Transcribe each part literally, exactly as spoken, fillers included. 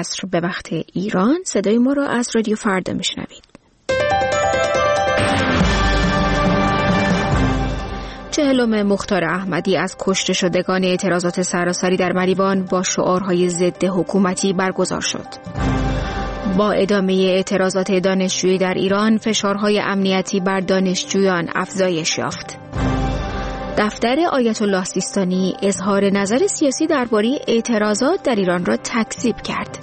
عصر به وقت ایران. صدای ما را از رادیو فردا میشنوید. چهلم مختار احمدی از کشته شدگان اعتراضات سراسری در مریوان با شعارهای ضد حکومتی برگزار شد. با ادامه اعتراضات دانشجویی در ایران، فشارهای امنیتی بر دانشجویان افزایش یافت. دفتر آیت الله سیستانی اظهار نظر سیاسی درباره اعتراضات در ایران را تکذیب کرد.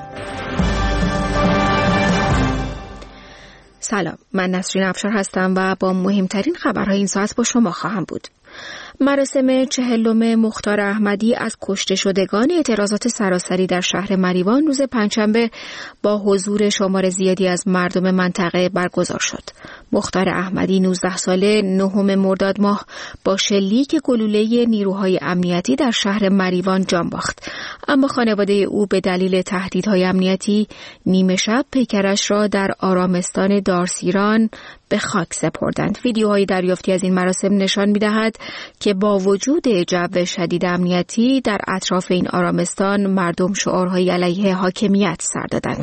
سلام، من نسرین افشار هستم و با مهمترین خبرهای این ساعت با شما خواهم بود. مراسم چهلم مختار احمدی از کشته شدگان اعتراضات سراسری در شهر مریوان روز پنجشنبه با حضور شمار زیادی از مردم منطقه برگزار شد. مختار احمدی نوزده ساله نهم مرداد ماه با شلیک گلوله نیروهای امنیتی در شهر مریوان جان باخت، اما خانواده او به دلیل تهدیدهای امنیتی نیمه شب پیکرش را در آرامستان دارسیران به خاک سپردند. ویدیوهای دریافتی از این مراسم نشان می‌دهد که با وجود جو شدید امنیتی در اطراف این آرامستان مردم شعارهای علیه حاکمیت سر دادند.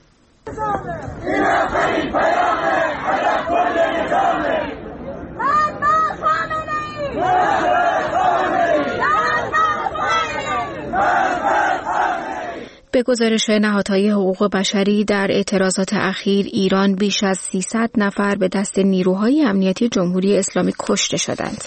به گزارش نهادهای حقوق بشری در اعتراضات اخیر ایران بیش از سیصد نفر به دست نیروهای امنیتی جمهوری اسلامی کشته شدند.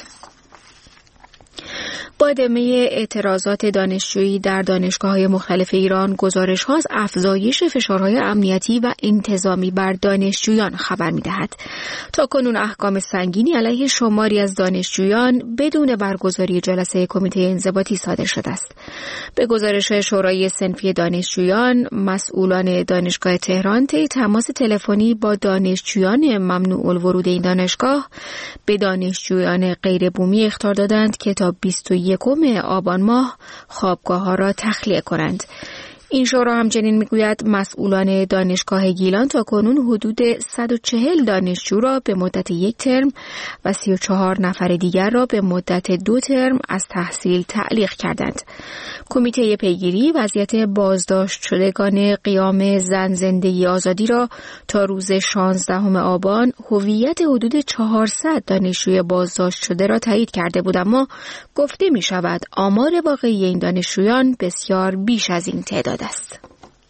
با ادامه اعتراضات دانشجویی در دانشگاه‌های مختلف ایران، گزارش‌ها از افزایش فشارهای امنیتی و انتظامی بر دانشجویان خبر می‌دهد. تاکنون احکام سنگینی علیه شماری از دانشجویان بدون برگزاری جلسه کمیته انضباطی صادر شده است. به گزارش شورای صنفی دانشجویان، مسئولان دانشگاه تهران طی تماس تلفنی با دانشجویان ممنوع الورود این دانشگاه به دانشجویان غیر بومی اخطار دادند که تا بیست و یکم آبان ماه خوابگاه‌ها را تخلیه کنند. این شورا همچنین میگوید مسئولان دانشگاه گیلان تاکنون حدود صد و چهل دانشجو را به مدت یک ترم و سی و چهار نفر دیگر را به مدت دو ترم از تحصیل تعلیق کردند. کمیته پیگیری وضعیت بازداشت شدگان قیام زن زندگی آزادی را تا روز شانزدهم آبان هویت حدود چهارصد دانشجوی بازداشت شده را تایید کرده بود، اما گفته می شود آمار واقعی این دانشجویان بسیار بیش از این تعداد است.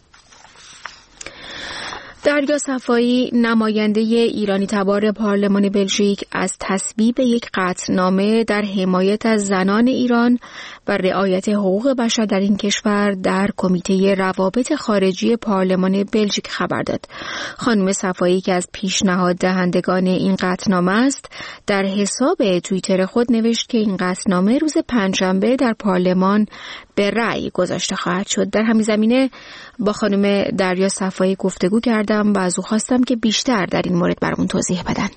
دریا صفایی، نماینده ایرانی تبار پارلمان بلژیک، از تصویب یک قطعنامه در حمایت از زنان ایران و رعایت حقوق بشر در این کشور در کمیته روابط خارجی پارلمان بلژیک خبر داد. خانم صفایی که از پیشنهاد دهندگان این قطعنامه است، در حساب توییتر خود نوشت که این قطعنامه روز پنجشنبه در پارلمان به رأی گذاشته خواهد شد. در همین زمینه با خانم دریا صفایی گفتگو کردم و از او خواستم که بیشتر در این مورد برامون توضیح بدن.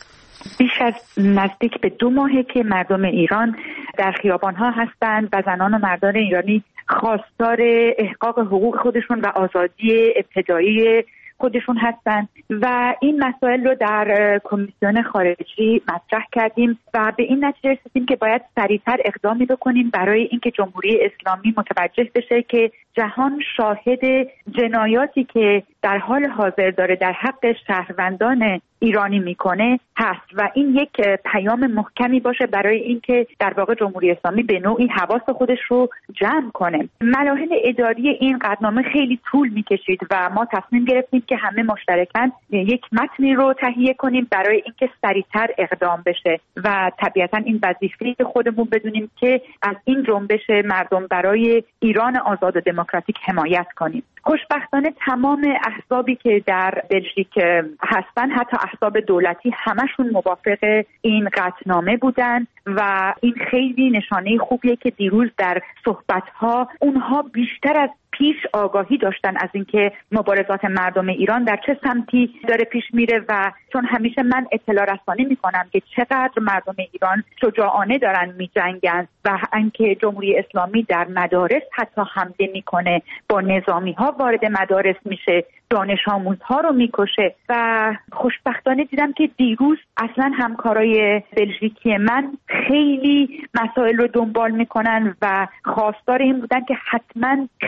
بیش از نزدیک به دو ماهه که مردم ایران در خیابان‌ها هستند و زنان و مردان ایرانی خواستار احقاق حقوق خودشون و آزادی ابتدایی خودشون هستند و این مسائل رو در کمیسیون خارجی مطرح کردیم و به این نتیجه رسیدیم که باید سریعتر اقدامی بکنیم برای اینکه جمهوری اسلامی متوجه بشه که جهان شاهد جنایاتی که در حال حاضر داره در حق شهروندان ایرانی میکنه هست و این یک پیام محکمی باشه برای اینکه در واقع جمهوری اسلامی به نوعی حواس خودش رو جمع کنه. مراحل اداری این قطعنامه خیلی طول میکشید و ما تصمیم گرفتیم که همه مشترکاً یک متنی رو تهیه کنیم برای اینکه سریعتر اقدام بشه و طبیعتاً این وظیفه خودمون بدونیم که از این جنبش مردم برای ایران آزاد و دموکراتیک حمایت کنیم. خوشبختانه تمام احزابی که در بلژیک هستن، حتی احزاب دولتی، همشون موافق این قطعنامه بودن و این خیلی نشانه خوبیه که دیروز در صحبت‌ها اونها بیشتر از پیش آگاهی داشتن از اینکه مبارزات مردم ایران در چه سمتی داره پیش میره و چون همیشه من اطلاع رسانی میکنم که چقدر مردم ایران شجاعانه دارن میجنگن و اینکه جمهوری اسلامی در مدارس حتی حمله میکنه، با نظامی ها وارد مدارس میشه، دانش آموزها رو میکشه و خوشبختانه دیدم که دیروز اصلا همکارای بلژیکی من خیلی مسائل رو دنبال میکنن و خواستار این بودن که حتما خیلی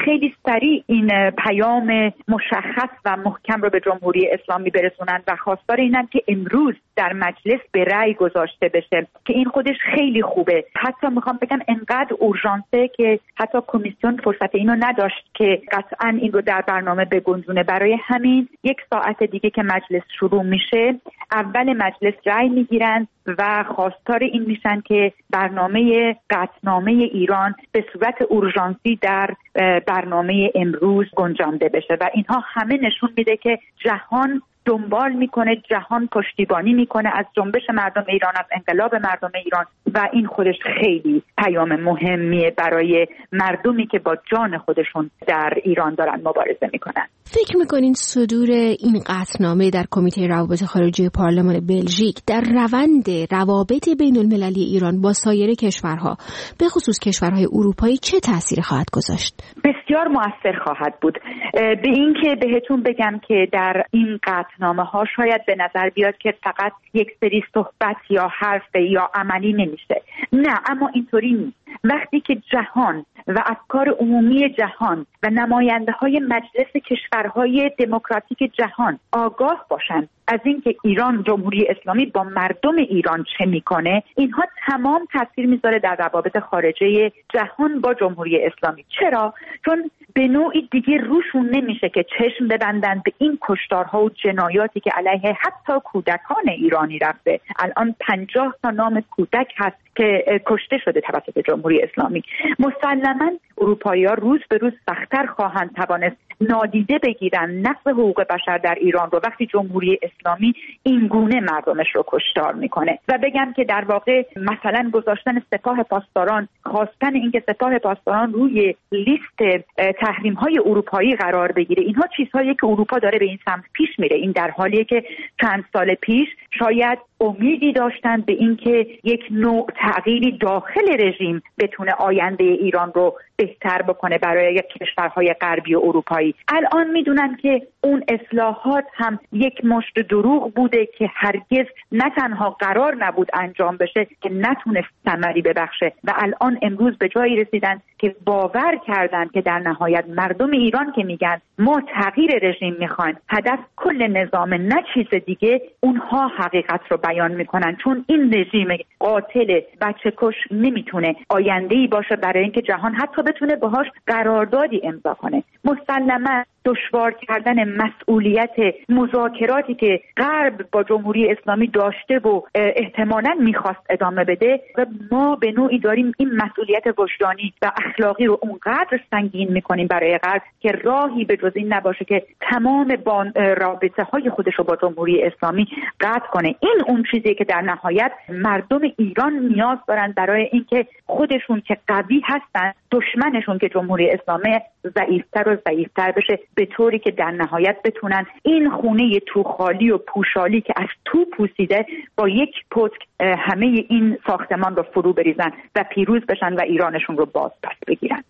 سریع این پیام مشخص و محکم رو به جمهوری اسلامی برسونن و خواستار اینن که امروز در مجلس به رأی گذاشته بشه که این خودش خیلی خوبه. حتی میخوام بگم انقدر اورژانسه که حتی کمیسیون فرصت اینو نداشت که قطعا این رو در برنامه بگنجونه. برای همین یک ساعت دیگه که مجلس شروع میشه اول مجلس رأی میگیرن و خواستار این میشن که برنامه قطعنامه ایران به صورت اورژانسی در برنامه امروز گنجانده بشه و اینها همه نشون میده که جهان دنبال میکنه، جهان پشتیبانی میکنه از جنبش مردم ایران، از انقلاب مردم ایران و این خودش خیلی پیام مهمیه برای مردمی که با جان خودشون در ایران دارن مبارزه میکنن. فکر میکنین صدور این قطعنامه در کمیته روابط خارجی پارلمان بلژیک در روند روابط بین المللی ایران با سایر کشورها به خصوص کشورهای اروپایی چه تأثیری خواهد گذاشت؟ بسیار مؤثر خواهد بود. به این که بهتون بگم که در این قطعنامه ها شاید به نظر بیاد که فقط یک سری صحبت یا حرف یا عملی نمیشه. نه، اما اینطوری نیست. وقتی که جهان و افکار عمومی جهان و نماینده های مجلس کشورهای دموکراتیک جهان آگاه باشند از اینکه ایران، جمهوری اسلامی با مردم ایران چه میکنه، اینها تمام تاثیر میذاره در روابط خارجه جهان با جمهوری اسلامی. چرا؟ چون به نوعی دیگه روشون نمیشه که چشم ببندن به این کشتارها و جنایاتی که علیه حتی کودکان ایرانی رفته. الان پنجاه تا نام کودک هست که کشته شده توسط جمهوری اسلامی. مسلماً اروپایی‌ها روز به روز سخت‌تر خواهند توانست نادیده بگیرن نقض حقوق بشر در ایران رو وقتی جمهوری اسلامی این گونه مردمش رو کشتار میکنه. و بگم که در واقع مثلا گذاشتن سپاه پاسداران، خواستن اینکه سپاه پاسداران روی لیست تحریم‌های اروپایی قرار بگیره، اینها چیزهایی که اروپا داره به این سمت پیش میره. این در حالیه که چند سال پیش شاید امیدی داشتن به اینکه یک نوع تغییری داخل رژیم بتونه آینده ایران رو بهتر بکنه برای کشورهای غربی و اروپایی. الان میدونن که اون اصلاحات هم یک مشت دروغ بوده که هرگز نه تنها قرار نبود انجام بشه که نتونست ثمری ببخشه و الان امروز به جایی رسیدن که باور کردن که در نهایت مردم ایران که میگن ما تغییر رژیم میخوایم، هدف کل نظام نه چیز دیگه، اونها حقیقت رو بیان میکنن. چون این رژیم قاتل بچه کش نمیتونه آینده‌ای باشه برای اینکه جهان حتی بتونه باهاش قراردادی امضا کنه. مسلماً دشوار کردن مسئولیت مذاکراتی که غرب با جمهوری اسلامی داشته و احتمالاً میخواست ادامه بده و ما به نوعی داریم این مسئولیت وجدانی و اخلاقی رو اونقدر سنگین میکنیم برای غرب که راهی به جز این نباشه که تمام رابطه های خودش رو با جمهوری اسلامی قطع کنه. این اون چیزیه که در نهایت مردم ایران نیاز دارن برای اینکه خودشون که قوی هستن، دشمنشون که جمهوری اسلامی ضعیفتر و ضعیفتر بشه، به طوری که در نهایت بتونن این خونه توخالی و پوشالی که از تو پوسیده با یک پتک همه این ساختمان رو فرو بریزن و پیروز بشن و ایرانشون رو باز پس بگیرن.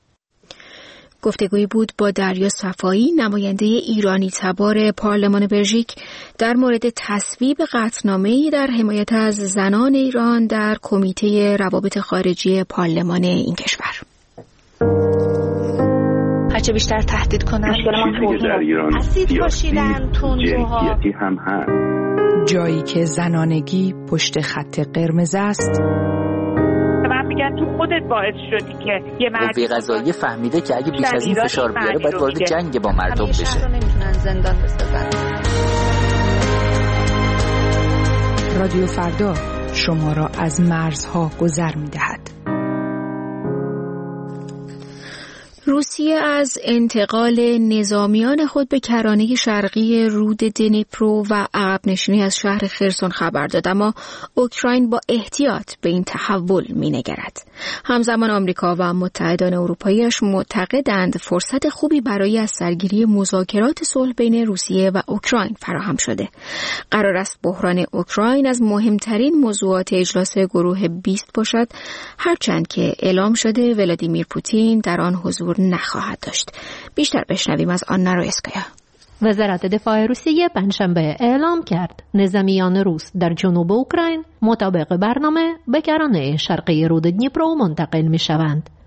گفتگویی بود با دریا صفایی، نماینده ایرانی تبار پارلمان بلژیک، در مورد تصویب قطعنامه‌ای در حمایت از زنان ایران در کمیته روابط خارجی پارلمان این کشور. هرچه بیشتر تهدید کنن اسید پاشیدن تندروها هم هست. جایی که زنانگی پشت خط قرمز است. من میگم تو خودت باعث شدی که یه مرد قوه قضاییه فهمیده که اگه بیش از این فشار بیاره باید وارد جنگ با مردم بشه. شهر رو نمیتونن زندان بسازن. رادیو فردا شما را از مرزها گذر میدهد. روسیه از انتقال نظامیان خود به کرانه شرقی رود دنیپرو و عقب نشینی از شهر خرسون خبر داد، اما اوکراین با احتیاط به این تحول می‌نگرد. همزمان آمریکا و متحدان اروپایی‌اش معتقدند فرصت خوبی برای از سرگیری مذاکرات صلح بین روسیه و اوکراین فراهم شده. قرار است بحران اوکراین از مهمترین موضوعات اجلاس گروه بیست باشد، هرچند که اعلام شده ولادیمیر پوتین در آن حضور نخواهد داشت. بیشتر بشنویم از آنا رویسکایا. وزارت دفاع روسیه پنجشنبه اعلام کرد نظامیان روس در جنوب اوکراین مطابق برنامه به کرانه شرقی رود دنیپرو منتقل می شوند.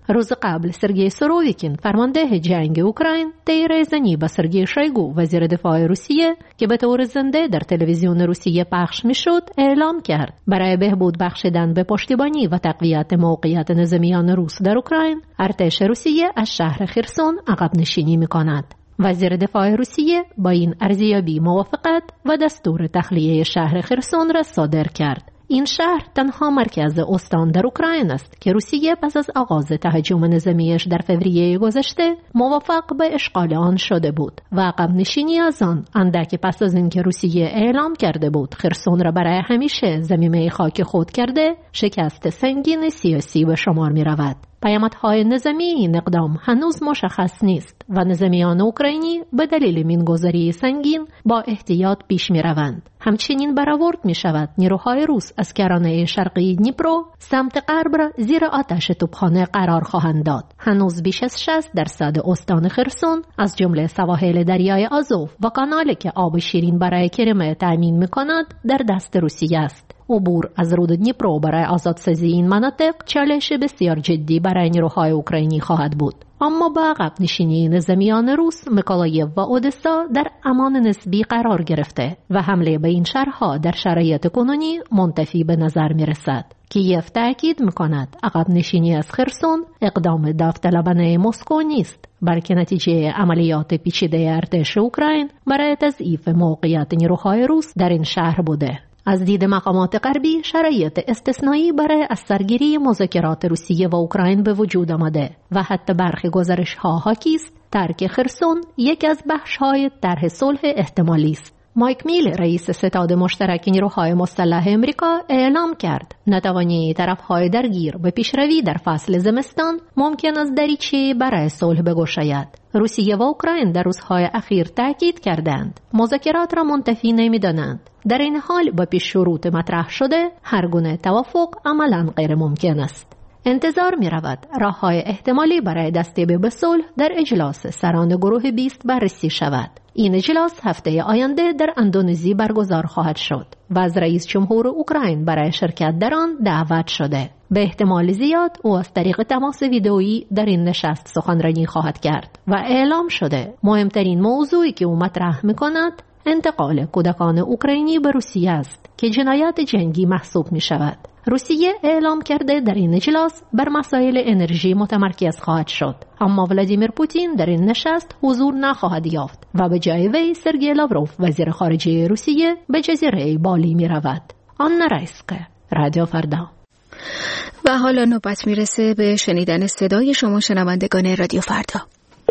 روز قبل سرگئی سوروویکین فرمانده جنگ اوکراین طی زنی با سرگئی شویگو وزیر دفاع روسیه که به طور زنده در تلویزیون روسیه پخش میشد اعلام کرد برای بهبود بخشیدن به پشتیبانی و تقویت موقعیت نظامیان روس در اوکراین ارتش روسیه از شهر خرسون عقب نشینی میکند. وزیر دفاع روسیه با این ارزیابی موافقت و دستور تخلیه شهر خرسون را صادر کرد. این شهر تنها مرکز استان در اوکراین است که روسیه پس از آغاز تهاجم نظامیش در فوریه گذشته موافق به اشغال آن شده بود و عقب نشینی از آن اندکی پس از اینکه روسیه اعلام کرده بود خرسون را برای همیشه ضمیمه خاک خود کرده، شکست سنگین سیاسی به شمار می رود. پیامدهای نظامی این اقدام هنوز مشخص نیست و نظامیان اوکراینی به دلیل مینگذاری سنگین با احتیاط پیش می روند. همچنین برآورد می شود نیروهای روس از کرانه شرقی دنیپرو سمت غرب را زیر آتش توپخانه قرار خواهند داد. هنوز بیش از شصت درصد استان خرسون از جمله سواحل دریای آزوف و کانالی که آب شیرین برای کریمه تامین می کند در دست روسیه است. عبور از رود دنیپرو برای آزادسازی این مناطق چالش بسیار جدی برای نیروهای اوکراینی خواهد بود. اما با عقب نشینی نظامیان روس، میکولایف و اودسا در امان نسبی قرار گرفته و حمله به این شهرها در شرایط کنونی منتفی به نظر می رسد. کیف تأکید می کند عقب نشینی از خرسون اقدام داوطلبانه مسکو نیست، بلکه نتیجه عملیات پیچیده ارتش اوکراین برای تضعیف موقعیت نیروهای روس در این شهر بوده. از دید مقامات غربی شرایط استثنایی برای از سرگیری مذاکرات روسیه و اوکراین به وجود آمده و حتی برخی گزارش‌ها حاکی است ترک خرسون یکی از بخش‌های طرح صلح احتمالی است. مایک میل رئیس ستاد مشترک نیروهای مسلح امریکا اعلام کرد نتوانی طرف‌های درگیر به پیشروی در فصل زمستان ممکن است دریچه برای صلح بگشاید. روسیه و اوکراین در روزهای اخیر تاکید کردند مذاکرات را منتفی نمی‌دانند. در این حال با پیش شروط مطرح شده هر گونه توافق عملاً غیر ممکن است. انتظار می رود راه های احتمالی برای دستیابی به صلح در اجلاس سران گروه بیست بررسی شود. این اجلاس هفته آینده در اندونزی برگزار خواهد شد و از رئیس جمهور اوکراین برای شرکت در آن دعوت شده. به احتمال زیاد او از طریق تماس ویدئویی در این نشست سخنرانی خواهد کرد و اعلام شده مهمترین موضوعی که او مطرح می کند انتقال کودکان اوکراینی به روسیه است که جنایت جنگی محسوب می شود. روسیه اعلام کرده در این اجلاس بر مسائل انرژی متمرکز خواهد شد، اما ولادیمیر پوتین در این نشست حضور نخواهد یافت و به جای وی سرگئی لاوروف وزیر خارجه روسیه به جزیره بالی می رود. آن رایسکه، رادیو فردا. و حالا نوبت می رسه به شنیدن صدای شما شنوندگان رادیو فردا.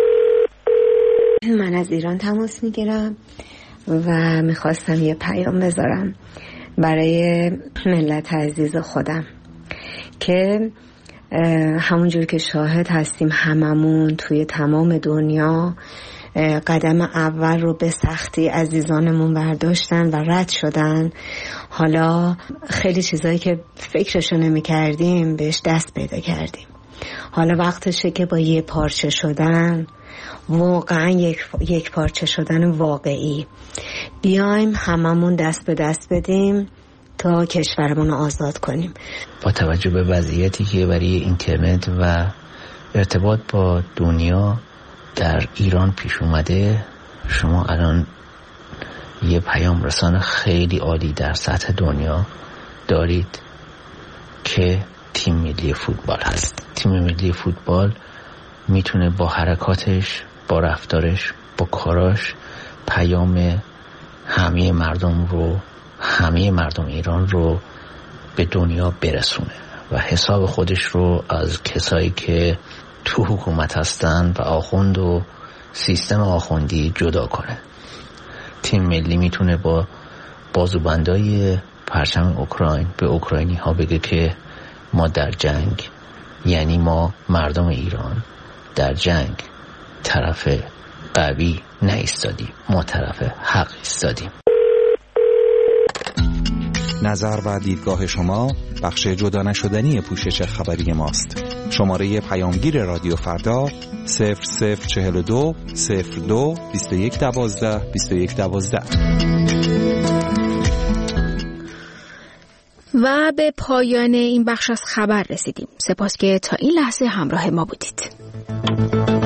من از ایران تماس می گیرم و میخواستم یه پیام بذارم برای ملت عزیز خودم که همونجور که شاهد هستیم هممون توی تمام دنیا قدم اول رو به سختی عزیزانمون برداشتن و رد شدن. حالا خیلی چیزایی که فکرشو نمی کردیم بهش دست پیدا کردیم. حالا وقتشه که با یه پارچه شدن، واقعا یک, یک پارچه شدن واقعی، بیایم هممون دست به دست بدیم تا کشورمون رو آزاد کنیم. با توجه به وضعیتی که برای اینترنت و ارتباط با دنیا در ایران پیش اومده، شما الان یه پیام رسان خیلی عالی در سطح دنیا دارید که تیم ملی فوتبال هست. تیم ملی فوتبال میتونه با حرکاتش، با رفتارش، با کاراش پیام همه مردم رو، همه مردم ایران رو به دنیا برسونه و حساب خودش رو از کسایی که تو حکومت هستن و آخوند و سیستم آخوندی جدا کنه. تیم ملی میتونه با بازوبندای پرچم اوکراین به اوکراینی ها بگه که ما در جنگ، یعنی ما مردم ایران در جنگ طرف قوی نایستادیم، ما طرف حق ایستادیم. نظر و دیدگاه شما بخش جدا نشدنی پوشش خبری ماست. شماره پیامگیر رادیو فردا صفر صفر چهل و دو صفر دو بیست و یک دوازده بیست و یک دوازده. و به پایان این بخش از خبر رسیدیم. سپاس که تا این لحظه همراه ما بودید.